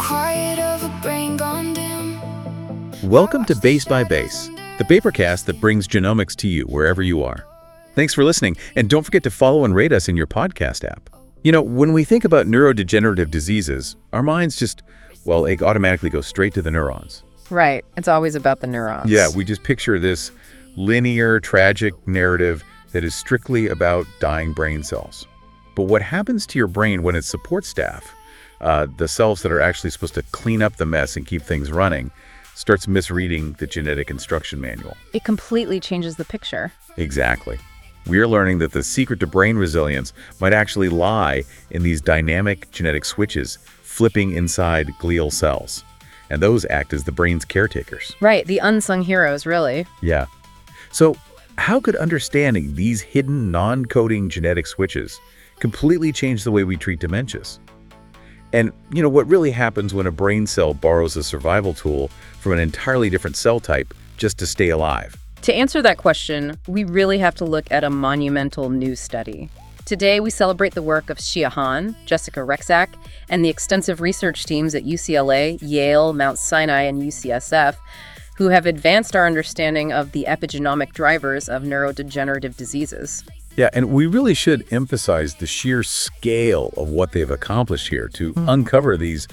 quiet of a brain gone dim. Welcome to Base by Base, the papercast that brings genomics to you wherever you are. Thanks for listening, and don't forget to follow and rate us in your podcast app. You know, when we think about neurodegenerative diseases, our minds just, it automatically goes straight to the neurons. Right. It's always about the neurons. Yeah, we just picture this linear, tragic narrative that is strictly about dying brain cells. But what happens to your brain when its support staff, the cells that are actually supposed to clean up the mess and keep things running, starts misreading the genetic instruction manual? It completely changes the picture. Exactly. We are learning that the secret to brain resilience might actually lie in these dynamic genetic switches flipping inside glial cells. And those act as the brain's caretakers. Right, the unsung heroes, really. Yeah. So how could understanding these hidden non-coding genetic switches completely change the way we treat dementias? And, what really happens when a brain cell borrows a survival tool from an entirely different cell type just to stay alive? To answer that question, we really have to look at a monumental new study. Today, we celebrate the work of Shia Han, Jessica Rexach, and the extensive research teams at UCLA, Yale, Mount Sinai, and UCSF, who have advanced our understanding of the epigenomic drivers of neurodegenerative diseases. Yeah, and we really should emphasize the sheer scale of what they've accomplished here to uncover these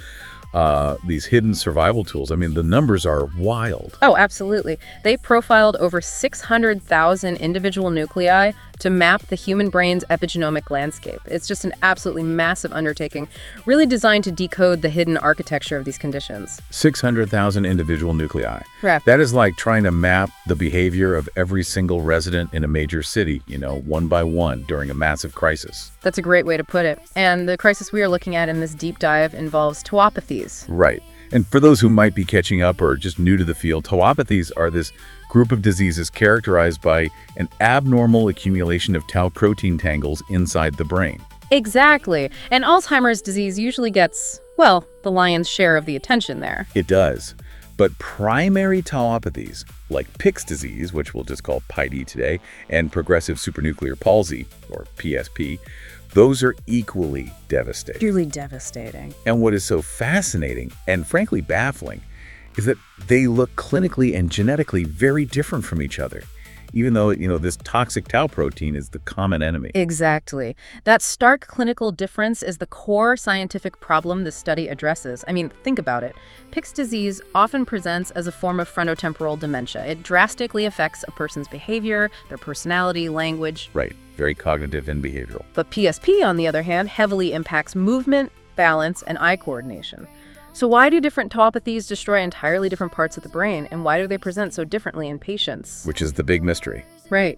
hidden survival tools. I mean, the numbers are wild. Oh, absolutely. They profiled over 600,000 individual nuclei to map the human brain's epigenomic landscape. It's just an absolutely massive undertaking, really designed to decode the hidden architecture of these conditions. 600,000 individual nuclei. Right. That is like trying to map the behavior of every single resident in a major city, one by one during a massive crisis. That's a great way to put it. And the crisis we are looking at in this deep dive involves tauopathies. Right. And for those who might be catching up or just new to the field, tauopathies are this group of diseases characterized by an abnormal accumulation of tau protein tangles inside the brain. Exactly. And Alzheimer's disease usually gets, the lion's share of the attention there. It does. But primary tauopathies, like Pick's disease, which we'll just call PID today, and progressive supranuclear palsy, or PSP, those are equally devastating. Truly devastating. And what is so fascinating and frankly baffling is that they look clinically and genetically very different from each other, even though, this toxic tau protein is the common enemy. Exactly. That stark clinical difference is the core scientific problem this study addresses. I mean, think about it. Pick's disease often presents as a form of frontotemporal dementia. It drastically affects a person's behavior, their personality, language. Right. Very cognitive and behavioral. But PSP, on the other hand, heavily impacts movement, balance, and eye coordination. So why do different tauopathies destroy entirely different parts of the brain, and why do they present so differently in patients? Which is the big mystery. Right.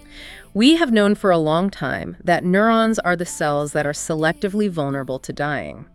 We have known for a long time that neurons are the cells that are selectively vulnerable to dying.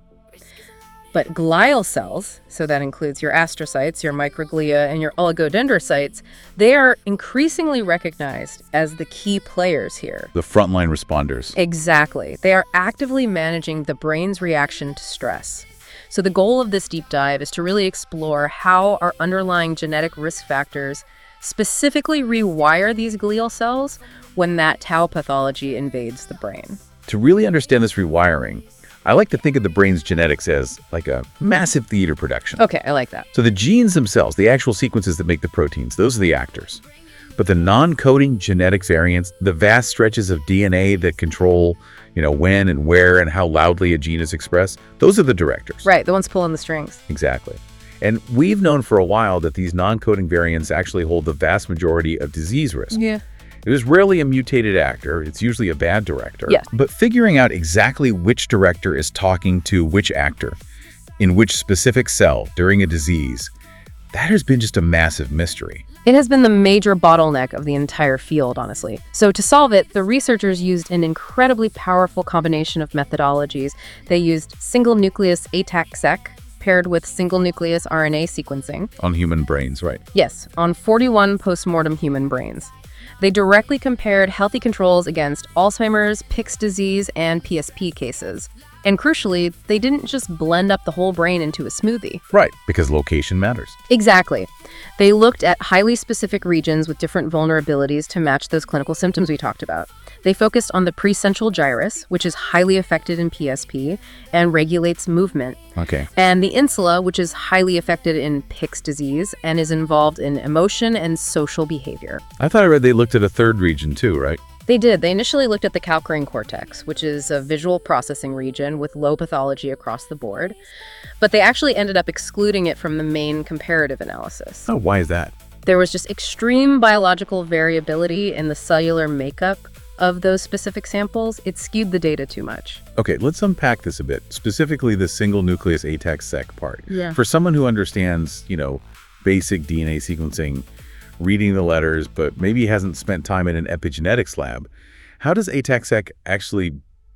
But glial cells, so that includes your astrocytes, your microglia, and your oligodendrocytes, they are increasingly recognized as the key players here. The frontline responders. Exactly. They are actively managing the brain's reaction to stress. So the goal of this deep dive is to really explore how our underlying genetic risk factors specifically rewire these glial cells when that tau pathology invades the brain. To really understand this rewiring, I like to think of the brain's genetics as like a massive theater production. Okay, I like that. So the genes themselves, the actual sequences that make the proteins, those are the actors. But the non-coding genetic variants, the vast stretches of DNA that control, when and where and how loudly a gene is expressed, those are the directors. Right, the ones pulling the strings. Exactly. And we've known for a while that these non-coding variants actually hold the vast majority of disease risk. Yeah. It is rarely a mutated actor. It's usually a bad director. Yeah. But figuring out exactly which director is talking to which actor in which specific cell during a disease, that has been just a massive mystery. It has been the major bottleneck of the entire field, honestly. So to solve it, the researchers used an incredibly powerful combination of methodologies. They used single-nucleus ATAC-seq paired with single-nucleus RNA sequencing. On human brains, right? Yes, on 41 postmortem human brains. They directly compared healthy controls against Alzheimer's, Pick's disease, and PSP cases. And crucially, they didn't just blend up the whole brain into a smoothie. Right, because location matters. Exactly. They looked at highly specific regions with different vulnerabilities to match those clinical symptoms we talked about. They focused on the precentral gyrus, which is highly affected in PSP and regulates movement, Okay. and the insula, which is highly affected in Pick's disease and is involved in emotion and social behavior. I thought I read they looked at a third region too, right? They did. They initially looked at the calcarine cortex, which is a visual processing region with low pathology across the board, but they actually ended up excluding it from the main comparative analysis. Oh, why is that? There was just extreme biological variability in the cellular makeup of those specific samples. It skewed the data too much. Okay, let's unpack this a bit, specifically the single nucleus ATAC-seq part. Yeah. For someone who understands, basic DNA sequencing, reading the letters, but maybe hasn't spent time in an epigenetics lab, how does ATAC-seq actually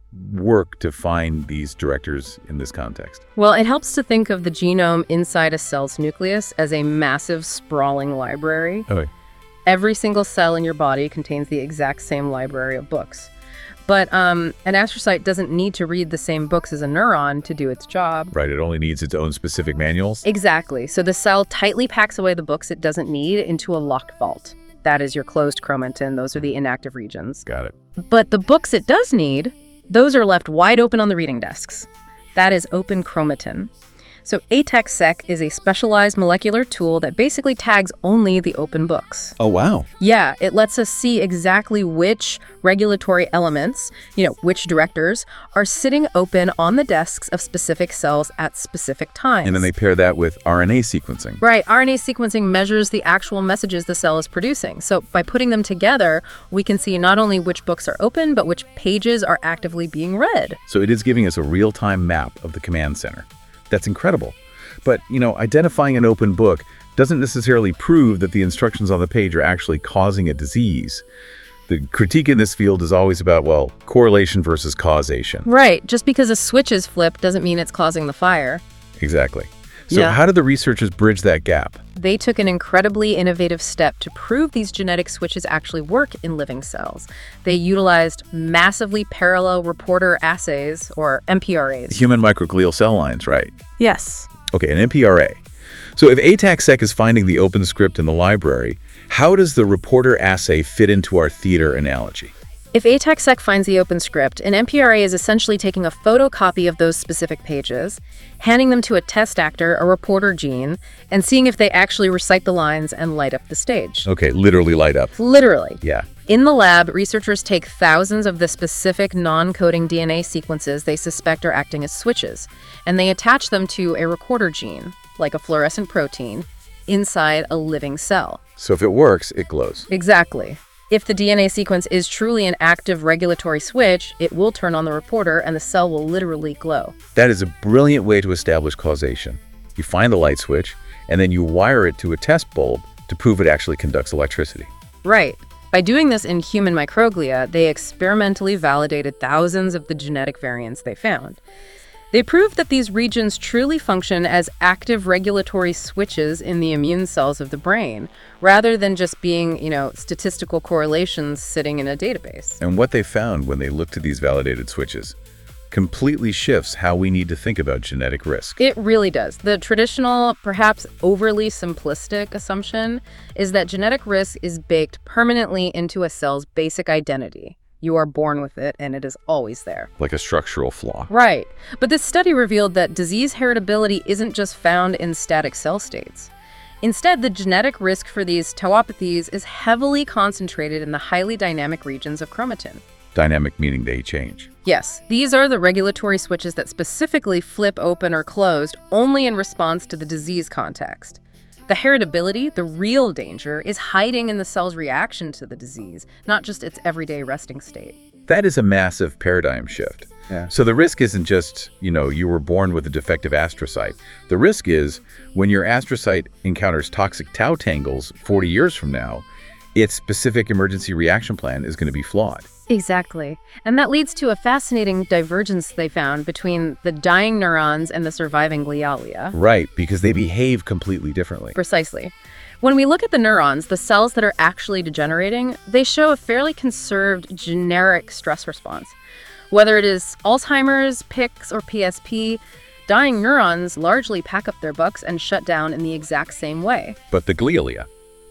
work to find these directors in this context? Well, it helps to think of the genome inside a cell's nucleus as a massive, sprawling library. Oh, Every single cell in your body contains the exact same library of books. But an astrocyte doesn't need to read the same books as a neuron to do its job. right. It only needs its own specific manuals. Exactly. So the cell tightly packs away the books it doesn't need into a locked vault. That is your closed chromatin. Those are the inactive regions. Got it. But the books it does need, those are left wide open on the reading desks. That is open chromatin. So ATAC-seq is a specialized molecular tool that basically tags only the open books. Oh, wow. Yeah, it lets us see exactly which regulatory elements, which directors, are sitting open on the desks of specific cells at specific times. And then they pair that with RNA sequencing. Right, RNA sequencing measures the actual messages the cell is producing. So by putting them together, we can see not only which books are open, but which pages are actively being read. So it is giving us a real-time map of the command center. That's incredible. But, identifying an open book doesn't necessarily prove that the instructions on the page are actually causing a disease. The critique in this field is always about, correlation versus causation. Right, just because a switch is flipped doesn't mean it's causing the fire. Exactly. So Yeah. how did the researchers bridge that gap? They took an incredibly innovative step to prove these genetic switches actually work in living cells. They utilized massively parallel reporter assays, or MPRAs. Human microglial cell lines, right? Yes. Okay, an MPRA. So if ATAC-seq is finding the open script in the library, how does the reporter assay fit into our theater analogy? If ATAC-seq finds the open script, an MPRA is essentially taking a photocopy of those specific pages, handing them to a test actor, a reporter gene, and seeing if they actually recite the lines and light up the stage. Okay, literally light up. Literally. Yeah. In the lab, researchers take thousands of the specific non-coding DNA sequences they suspect are acting as switches, and they attach them to a recorder gene, like a fluorescent protein, inside a living cell. So if it works, it glows. Exactly. If the DNA sequence is truly an active regulatory switch, it will turn on the reporter and the cell will literally glow. That is a brilliant way to establish causation. You find the light switch, and then you wire it to a test bulb to prove it actually conducts electricity. Right. By doing this in human microglia, they experimentally validated thousands of the genetic variants they found. They proved that these regions truly function as active regulatory switches in the immune cells of the brain, rather than just being, statistical correlations sitting in a database. And what they found when they looked at these validated switches completely shifts how we need to think about genetic risk. It really does. The traditional, perhaps overly simplistic assumption is that genetic risk is baked permanently into a cell's basic identity. You are born with it, and it is always there. Like a structural flaw. Right. But this study revealed that disease heritability isn't just found in static cell states. Instead, the genetic risk for these tauopathies is heavily concentrated in the highly dynamic regions of chromatin. Dynamic meaning they change. Yes, these are the regulatory switches that specifically flip open or closed only in response to the disease context. The heritability, the real danger, is hiding in the cell's reaction to the disease, not just its everyday resting state. That is a massive paradigm shift. Yeah. So the risk isn't just, you were born with a defective astrocyte. The risk is when your astrocyte encounters toxic tau tangles 40 years from now, its specific emergency reaction plan is going to be flawed. Exactly. And that leads to a fascinating divergence they found between the dying neurons and the surviving glialia. Right, because they behave completely differently. Precisely. When we look at the neurons, the cells that are actually degenerating, they show a fairly conserved generic stress response. Whether it is Alzheimer's, Pick's, or PSP, dying neurons largely pack up their bucks and shut down in the exact same way. But the glia,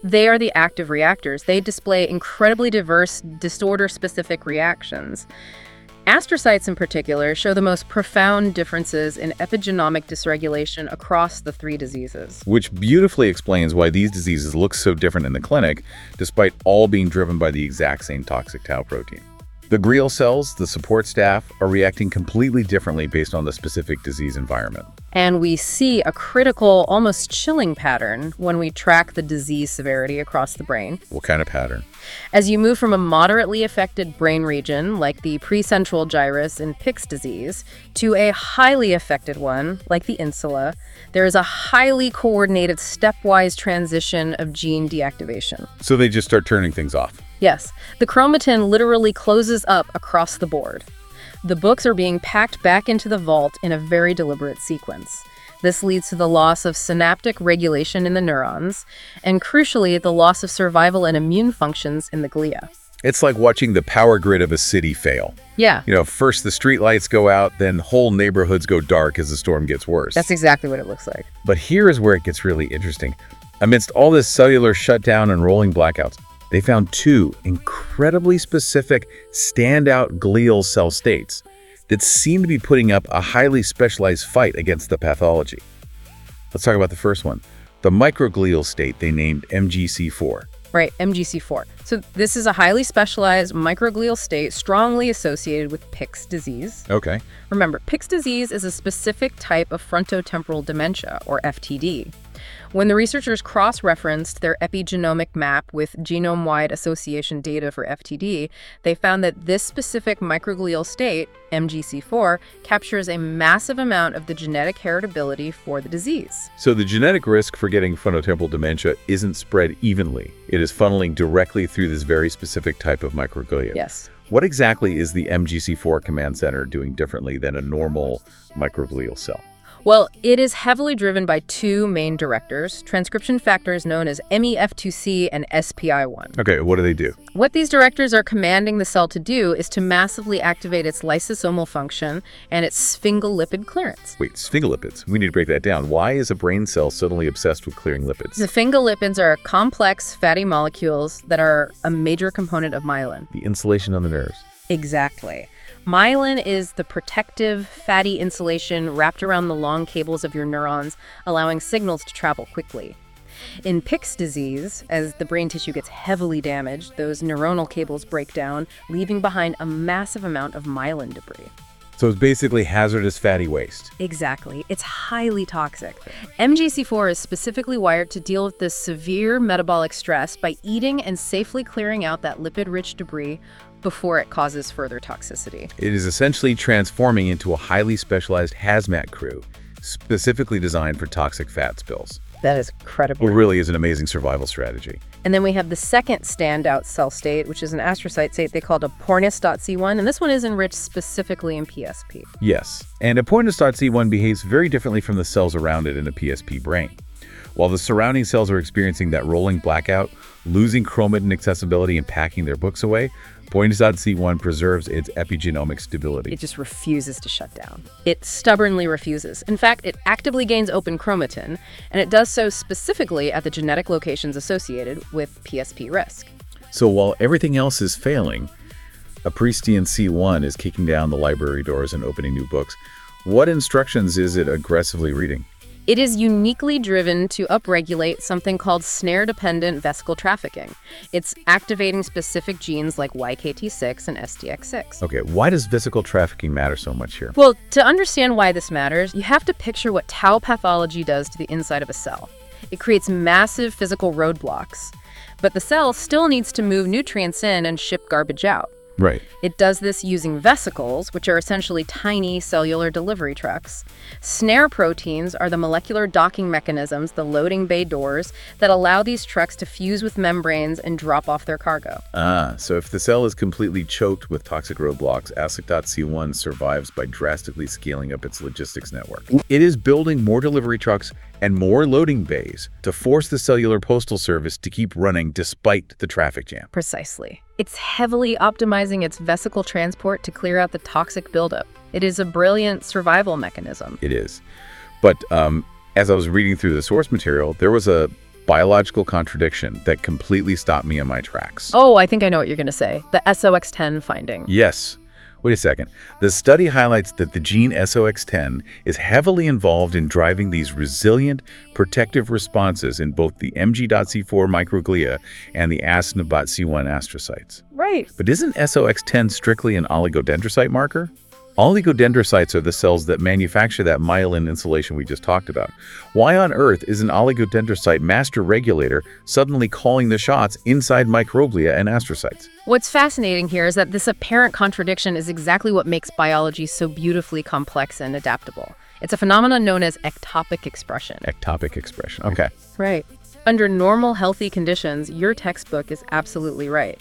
They are the active reactors. They display incredibly diverse, disorder-specific reactions. Astrocytes in particular show the most profound differences in epigenomic dysregulation across the three diseases. Which beautifully explains why these diseases look so different in the clinic, despite all being driven by the exact same toxic tau protein. The glial cells, the support staff, are reacting completely differently based on the specific disease environment. And we see a critical, almost chilling pattern when we track the disease severity across the brain. What kind of pattern? As you move from a moderately affected brain region, like the precentral gyrus in Pick's disease, to a highly affected one, like the insula, there is a highly coordinated stepwise transition of gene deactivation. So they just start turning things off. Yes, the chromatin literally closes up across the board. The books are being packed back into the vault in a very deliberate sequence. This leads to the loss of synaptic regulation in the neurons, and crucially, the loss of survival and immune functions in the glia. It's like watching the power grid of a city fail. Yeah, First the street lights go out, then whole neighborhoods go dark as the storm gets worse. that's exactly what it looks like. But here is where it gets really interesting. Amidst all this cellular shutdown and rolling blackouts, they found two incredibly specific standout glial cell states that seem to be putting up a highly specialized fight against the pathology. Let's talk about the first one, the microglial state they named MGC4. Right, MGC4. So this is a highly specialized microglial state strongly associated with Pick's disease. Okay. Remember, Pick's disease is a specific type of frontotemporal dementia, or FTD. When the researchers cross-referenced their epigenomic map with genome-wide association data for FTD, they found that this specific microglial state, MGC4, captures a massive amount of the genetic heritability for the disease. So the genetic risk for getting frontotemporal dementia isn't spread evenly. It is funneling directly through this very specific type of microglia. Yes. What exactly is the MGC4 command center doing differently than a normal microglial cell? Well, it is heavily driven by two main directors, transcription factors known as MEF2C and SPI1. Okay, what do they do? What these directors are commanding the cell to do is to massively activate its lysosomal function and its sphingolipid clearance. Wait, sphingolipids. We need to break that down. Why is a brain cell suddenly obsessed with clearing lipids? The sphingolipids are complex fatty molecules that are a major component of myelin. The insulation on the nerves. Exactly. Myelin is the protective, fatty insulation wrapped around the long cables of your neurons, allowing signals to travel quickly. In Pick's disease, as the brain tissue gets heavily damaged, those neuronal cables break down, leaving behind a massive amount of myelin debris. So it's basically hazardous fatty waste. Exactly. It's highly toxic. MGC4 is specifically wired to deal with this severe metabolic stress by eating and safely clearing out that lipid-rich debris before it causes further toxicity. It is essentially transforming into a highly specialized hazmat crew, specifically designed for toxic fat spills. That is incredible. It really is an amazing survival strategy. And then we have the second standout cell state, which is an astrocyte state they called apornis.C1, and this one is enriched specifically in PSP. Yes, and apornis.C1 behaves very differently from the cells around it in a PSP brain. While the surrounding cells are experiencing that rolling blackout, losing chromatin accessibility and packing their books away, apornis.C1 preserves its epigenomic stability. It just refuses to shut down. It stubbornly refuses. In fact, it actively gains open chromatin, and it does so specifically at the genetic locations associated with PSP risk. So while everything else is failing, Apristian C1 is kicking down the library doors and opening new books. What instructions is it aggressively reading? It is uniquely driven to upregulate something called snare-dependent vesicle trafficking. It's activating specific genes like YKT6 and STX6. Okay, why does vesicle trafficking matter so much here? Well, to understand why this matters, you have to picture what tau pathology does to the inside of a cell. It creates massive physical roadblocks, but the cell still needs to move nutrients in and ship garbage out. Right. It does this using vesicles, which are essentially tiny cellular delivery trucks. Snare proteins are the molecular docking mechanisms, the loading bay doors, that allow these trucks to fuse with membranes and drop off their cargo. So if the cell is completely choked with toxic roadblocks, ASIC.C1 survives by drastically scaling up its logistics network. It is building more delivery trucks and more loading bays to force the cellular postal service to keep running despite the traffic jam. Precisely. It's heavily optimizing its vesicle transport to clear out the toxic buildup. It is a brilliant survival mechanism. It is. But as I was reading through the source material, there was a biological contradiction that completely stopped me in my tracks. Oh, I think I know what you're going to say. The SOX10 finding. Yes. Wait a second. The study highlights that the gene SOX10 is heavily involved in driving these resilient, protective responses in both the MG.C4 microglia and the ASNABOT-C1 astrocytes. Right. But isn't SOX10 strictly an oligodendrocyte marker? Oligodendrocytes are the cells that manufacture that myelin insulation we just talked about. Why on earth is an oligodendrocyte master regulator suddenly calling the shots inside microglia and astrocytes? What's fascinating here is that this apparent contradiction is exactly what makes biology so beautifully complex and adaptable. It's a phenomenon known as ectopic expression. Ectopic expression. Okay. Right. Under normal, healthy conditions, your textbook is absolutely right.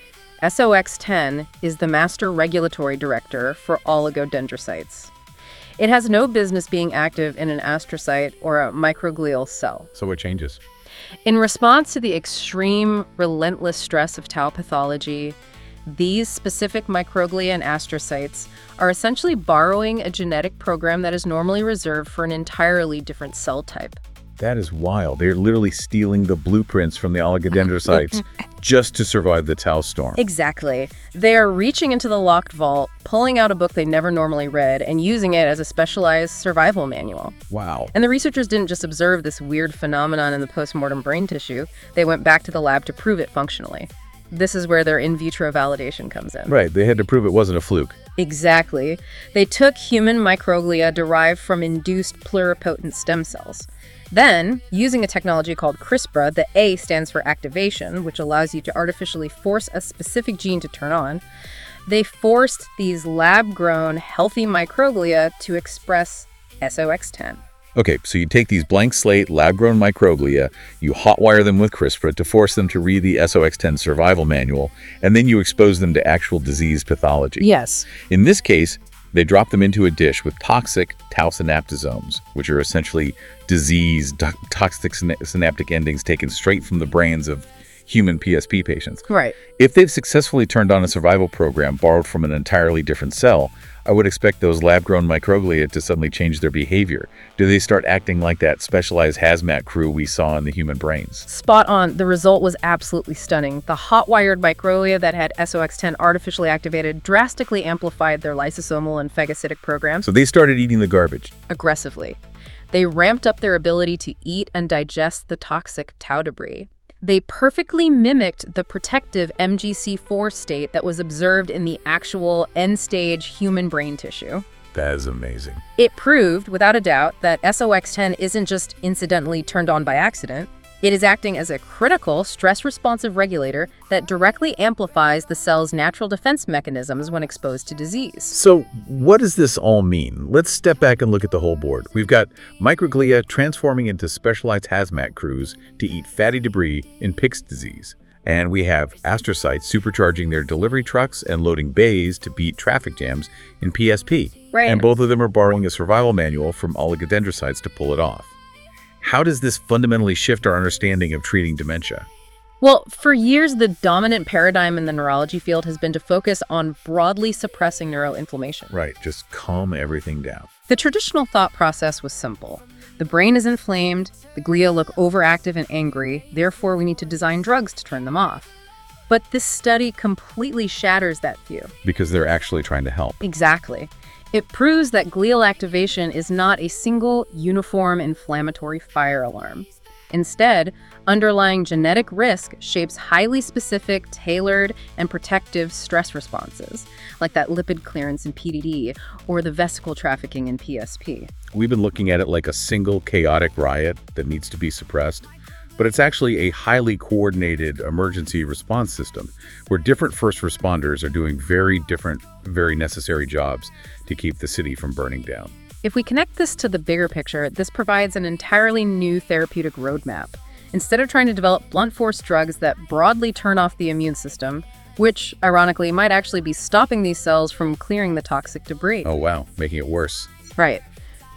SOX10 is the master regulatory director for oligodendrocytes. It has no business being active in an astrocyte or a microglial cell. So what changes? In response to the extreme, relentless stress of tau pathology, these specific microglia and astrocytes are essentially borrowing a genetic program that is normally reserved for an entirely different cell type. That is wild. They're literally stealing the blueprints from the oligodendrocytes just to survive the tau storm. Exactly. They are reaching into the locked vault, pulling out a book they never normally read, and using it as a specialized survival manual. Wow. And the researchers didn't just observe this weird phenomenon in the postmortem brain tissue. They went back to the lab to prove it functionally. This is where their in vitro validation comes in. Right. They had to prove it wasn't a fluke. Exactly. They took human microglia derived from induced pluripotent stem cells. Then, using a technology called CRISPR, the A stands for activation, which allows you to artificially force a specific gene to turn on, they forced these lab-grown, healthy microglia to express SOX10. Okay, so you take these blank slate, lab-grown microglia, you hotwire them with CRISPR to force them to read the SOX10 survival manual, and then you expose them to actual disease pathology. Yes. In this case, they drop them into a dish with toxic tau synaptosomes, which are essentially diseased, toxic synaptic endings taken straight from the brains of human PSP patients. Right. If they've successfully turned on a survival program borrowed from an entirely different cell, I would expect those lab-grown microglia to suddenly change their behavior. Do they start acting like that specialized hazmat crew we saw in the human brains? Spot on. The result was absolutely stunning. The hot-wired microglia that had SOX10 artificially activated drastically amplified their lysosomal and phagocytic programs So they started eating the garbage. aggressively. They ramped up their ability to eat and digest the toxic tau debris. They perfectly mimicked the protective MGC4 state that was observed in the actual end-stage human brain tissue. That is amazing. It proved, without a doubt, that SOX10 isn't just incidentally turned on by accident. It is acting as a critical stress-responsive regulator that directly amplifies the cell's natural defense mechanisms when exposed to disease. So what does this all mean? Let's step back and look at the whole board. We've got microglia transforming into specialized hazmat crews to eat fatty debris in Pick's disease. And we have astrocytes supercharging their delivery trucks and loading bays to beat traffic jams in PSP. Right. And both of them are borrowing a survival manual from oligodendrocytes to pull it off. How does this fundamentally shift our understanding of treating dementia? Well, for years, the dominant paradigm in the neurology field has been to focus on broadly suppressing neuroinflammation. Right, just calm everything down. The traditional thought process was simple. The brain is inflamed, the glia look overactive and angry, therefore we need to design drugs to turn them off. But this study completely shatters that view. Because they're actually trying to help. Exactly. It proves that glial activation is not a single, uniform inflammatory fire alarm. Instead, underlying genetic risk shapes highly specific, tailored, and protective stress responses, like that lipid clearance in PDD or the vesicle trafficking in PSP. We've been looking at it like a single chaotic riot that needs to be suppressed, but it's actually a highly coordinated emergency response system where different first responders are doing very different, very necessary jobs to keep the city from burning down. If we connect this to the bigger picture, this provides an entirely new therapeutic roadmap. Instead of trying to develop blunt force drugs that broadly turn off the immune system, which, ironically, might actually be stopping these cells from clearing the toxic debris. Oh wow, making it worse. Right.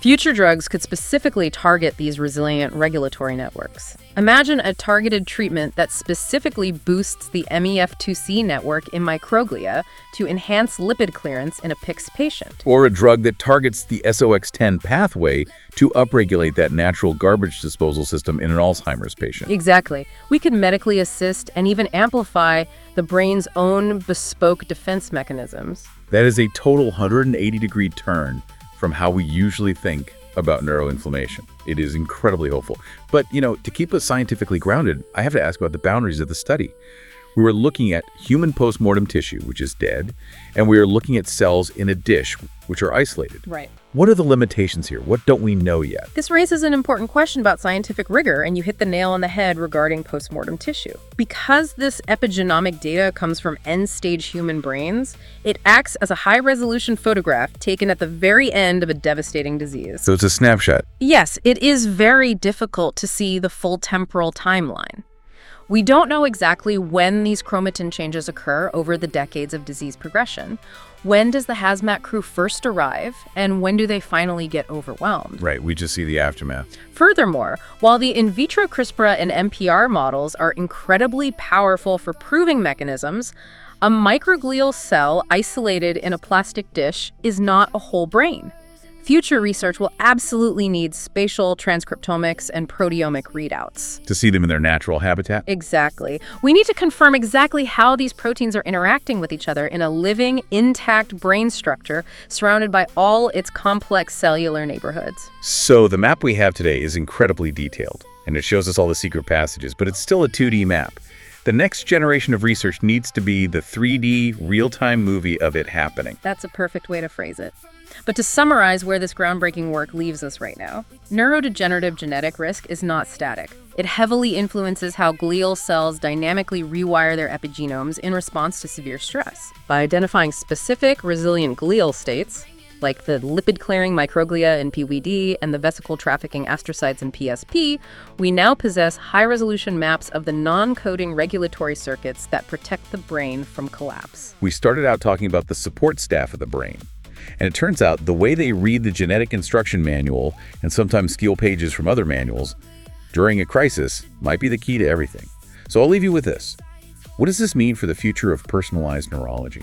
Future drugs could specifically target these resilient regulatory networks. Imagine a targeted treatment that specifically boosts the MEF2C network in microglia to enhance lipid clearance in a PICS patient. Or a drug that targets the SOX10 pathway to upregulate that natural garbage disposal system in an Alzheimer's patient. Exactly. We could medically assist and even amplify the brain's own bespoke defense mechanisms. That is a total 180-degree turn from how we usually think about neuroinflammation. It is incredibly hopeful. But, to keep us scientifically grounded, I have to ask about the boundaries of the study. We were looking at human postmortem tissue, which is dead, and we are looking at cells in a dish, which are isolated. Right. What are the limitations here? What don't we know yet? This raises an important question about scientific rigor, and you hit the nail on the head regarding postmortem tissue. Because this epigenomic data comes from end-stage human brains, it acts as a high-resolution photograph taken at the very end of a devastating disease. So it's a snapshot. Yes, it is very difficult to see the full temporal timeline. We don't know exactly when these chromatin changes occur over the decades of disease progression. When does the hazmat crew first arrive, and when do they finally get overwhelmed? Right, we just see the aftermath. Furthermore, while the in vitro CRISPR and MPR models are incredibly powerful for proving mechanisms, a microglial cell isolated in a plastic dish is not a whole brain. Future research will absolutely need spatial transcriptomics and proteomic readouts. To see them in their natural habitat? Exactly. We need to confirm exactly how these proteins are interacting with each other in a living, intact brain structure surrounded by all its complex cellular neighborhoods. So the map we have today is incredibly detailed, and it shows us all the secret passages, but it's still a 2D map. The next generation of research needs to be the 3D real-time movie of it happening. That's a perfect way to phrase it. But to summarize where this groundbreaking work leaves us right now, neurodegenerative genetic risk is not static. It heavily influences how glial cells dynamically rewire their epigenomes in response to severe stress. By identifying specific resilient glial states, like the lipid-clearing microglia in PWD and the vesicle-trafficking astrocytes in PSP, we now possess high-resolution maps of the non-coding regulatory circuits that protect the brain from collapse. We started out talking about the support staff of the brain. And it turns out the way they read the genetic instruction manual and sometimes steal pages from other manuals during a crisis might be the key to everything. So I'll leave you with this. What does this mean for the future of personalized neurology?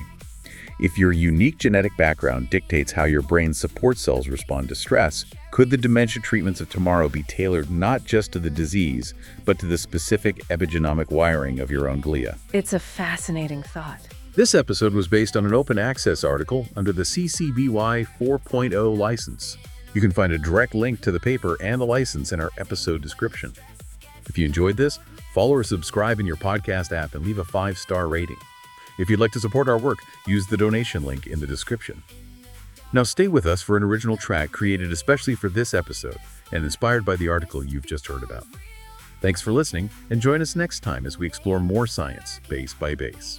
If your unique genetic background dictates how your brain's support cells respond to stress, could the dementia treatments of tomorrow be tailored not just to the disease, but to the specific epigenomic wiring of your own glia? It's a fascinating thought. This episode was based on an open access article under the CC BY 4.0 license. You can find a direct link to the paper and the license in our episode description. If you enjoyed this, follow or subscribe in your podcast app and leave a 5-star rating. If you'd like to support our work, use the donation link in the description. Now stay with us for an original track created especially for this episode and inspired by the article you've just heard about. Thanks for listening, and join us next time as we explore more science, base by base.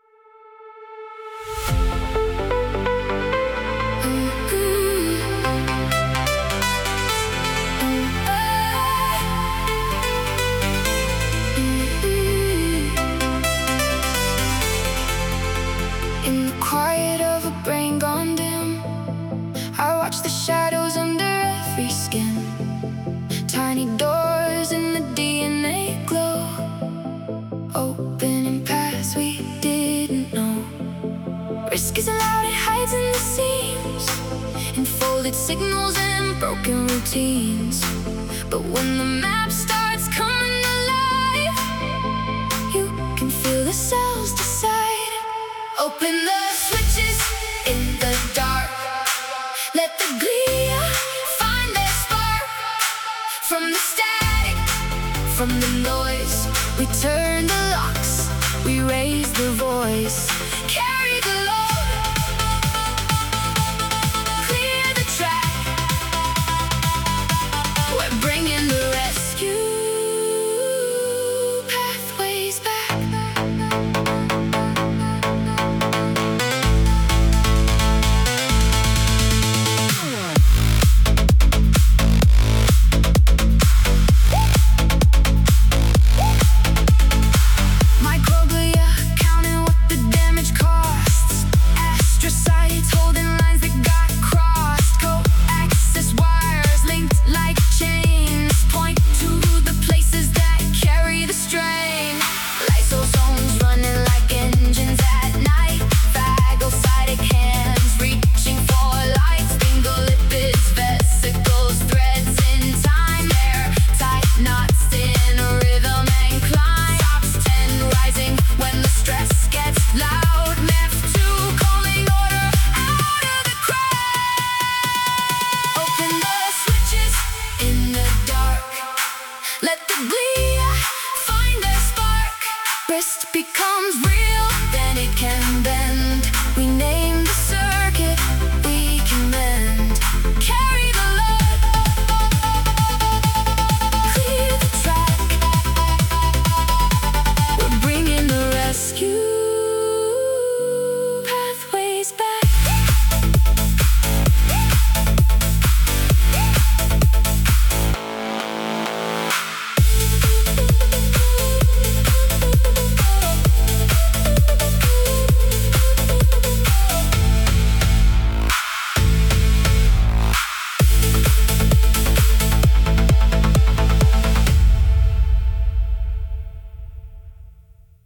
In the quiet of a brain gone dim, I watch the shadows under every skin. Tiny doors in the DNA glow, opening paths we didn't know. Risk is loud, it hides in the seams, enfolded signals and broken routines. But when the map starts coming alive, you can feel the cells decide. Open the switches in the dark, let the glia find their spark. From the static, from the noise, we turn the locks, we raise the voice.